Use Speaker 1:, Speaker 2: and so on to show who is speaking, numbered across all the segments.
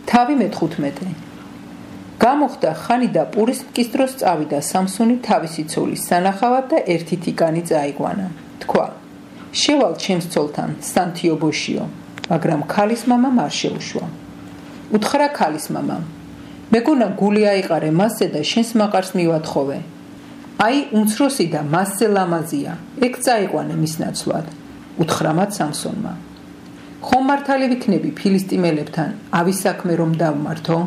Speaker 1: თავი მე-15. გამოხდა ხანი და პურის მტკის დროს წავიდა სამსონი თავისი ცოლის სანახავად და ერთი თიკანი წაიყვანა. თქვა: შევალ ჩემს ცოლთან, სანთიობოშიო, მაგრამ ქალის მამამ არ შეუშვა. უთხრა ქალის მამამ: მეგონა გული აიყარე მასზე და შენს მაყარს მივათხოვე. აი უმცროსი და მასზე ლამაზია, ეგ წაიყვანე მის ნაცვლად. უთხრა მათ სამსონმა: ხომ მართალი ვიქნები ფილისტიმელებთან, ავის საქმე რომ დავმართო?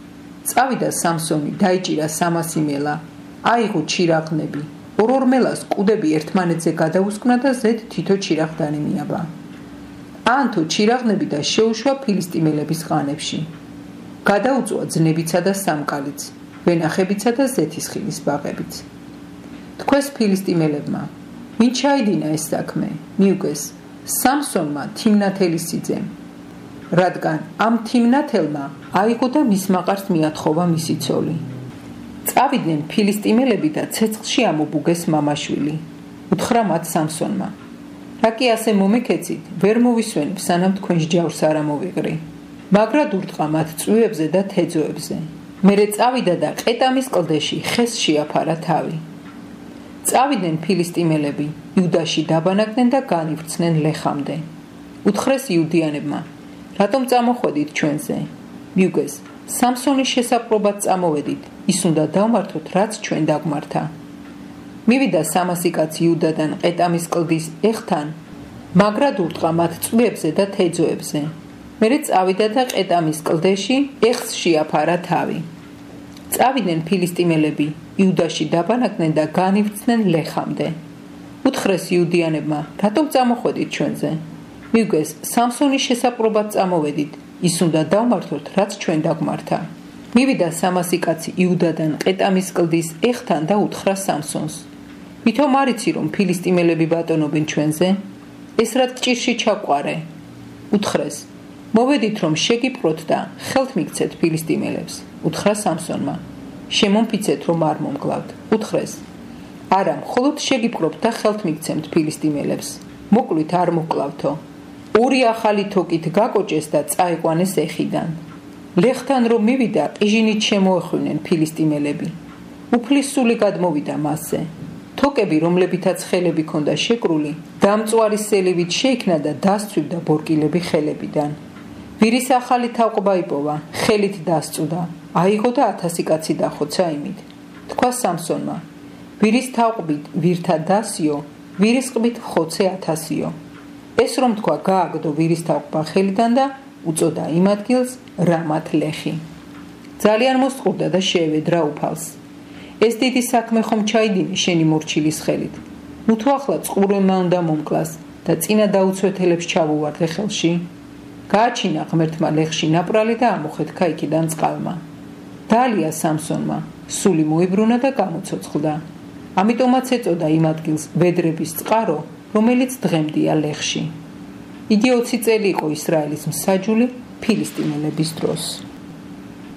Speaker 1: წავიდა სამსონი, დაიჭირა 300 მელა, აიღო ჩირაღნები, ორ მელას კუდები ერთმანეთზე გადაუსკნა და ზედ თითო ჩირაღდანი მიაბა. აანთო ჩირაღნები და შეუშვა ფილისტიმელების ყანებში. გადაუწვა ძნებიცა და სამკალიც, ვენახებიცა და ზეთისხილის ბაღებიც. თქვეს ფილისტიმელებმა: ვინ ჩაიდინა ეს საქმე? მიუგეს სამსონმა თიმნათელის სიძემ, რადგან ამ თიმნათელმა აიღო და მის მაყარს მიათხოვა მისი ცოლი. წავიდნენ ფილისტიმელები და ცეცხლში ამობუგეს მამაშვილი. უთხრა მათ სამსონმა: რა კი ასე მომეკეცით, ვერ მოვისვენებ სანამ თქვენს ჯავრს არ ამოვიღრი. მაგრად ურტყა მათ წვიებზე და თეძოებზე. მერე წავიდა და ყეტამის კლდეში ხეს შეაფარა თავი. წავიდნენ ფილისტიმელები, იუდაში დაბანაკდნენ და განივრცნენ ლეხამდე. უთხრეს იუდიანებმა: რატომ წამოხვედით ჩვენზე? მიუგეს სამსონის შესაპყრობად წამოვედით, ის უნდა დავმართოთ, რაც ჩვენ დაგმართა. მივიდა 300 კაცი იუდადან ყეტამის კლდის ეხთან, მაგრად ურტყა მათ წვიებზე და თეძოებზე. მერე წავიდა და ყეტამის კლდეში ეხს შეაფარა თავი. წავიდნენ ფილისტიმელები, იუდაში დაბანაკდნენ და განივრცნენ ლეხამდე. უთხრეს იუდიანებმა: რატომ წამოხვედით ჩვენზე? მიუგეს სამსონის შესაპყრობად წამოვედით, ის უნდა დავმართოთ, რაც ჩვენ დაგმართა. მივიდა 300 კაცი იუდადან ყეტამის კლდის ეხთან და უთხრა სამსონს: ვითომ არ იცი რომ ფილისტიმელები ბატონობენ ჩვენზე? ეს რა ჭირში ჩაყვარე? უთხრეს: მოვედით რომ შეგიპყროთ და ხელთ მიგცეთ ფილისტიმელებს. უთხრა სამსონმა: შემომფიცეთ რომ არ მომკლავთ. უთხრეს: არა, მხოლოდ შეგიპყრობთ და ხელთ მიგცემთ ფილისტიმელებს. მოკლით არ მოკლავთო. ორი ახალი თოკით გაკოჭეს და წაიყვანეს ეხიდან. ლეხთან რომ მივიდა, ყიჟინით შემოეხვნენ ფილისტიმელები. უფლისსული გადმოვიდა მასზე. თოკები, რომლებითაც ხელები ქონდა შეკრული, დამწვარი სელივით შეიქმნა და დასცვივდა ბორკილები ხელებიდან. ვირის ახალი თავყობა იპოვა, ხელით დასწუდა, აიღო და 1000 კაცი დახოცა იმით. თქვა სამსონმა: ვირის თავყბით ვირთა დასიო, ვირის ყბით ხოცე 1000-იო. ეს რომ თქვა, გააგდო ვირის თავყბა ხელიდან და უწოდა იმ ადგილს რამათ ლეხი. ძალიან მოსწყურდა და შეევედრა უფალს. ეს დიდი საქმე ხომ ჩაიდინე შენი მორჩილის ხელით? ნუ თუ ახლა წყურვემა უნდა მომკლას და წინა დაუცვეთელებს ჩავუვარდე ხელში? გააჩინა ღმერთმა ლეხში ნაპრალი და ამოხეთქა იქიდან წყალმა. დაალია სამსონმა, სული მოიბრუნა და გამოცოცხლდა. ამიტომაც ეწოდა იმ ადგილს ვედრების წყარო, რომელიც დღემდეა ლეხში. იგი 20 წელი იყო ისრაელის მსაჯული ფილისტიმელების დროს.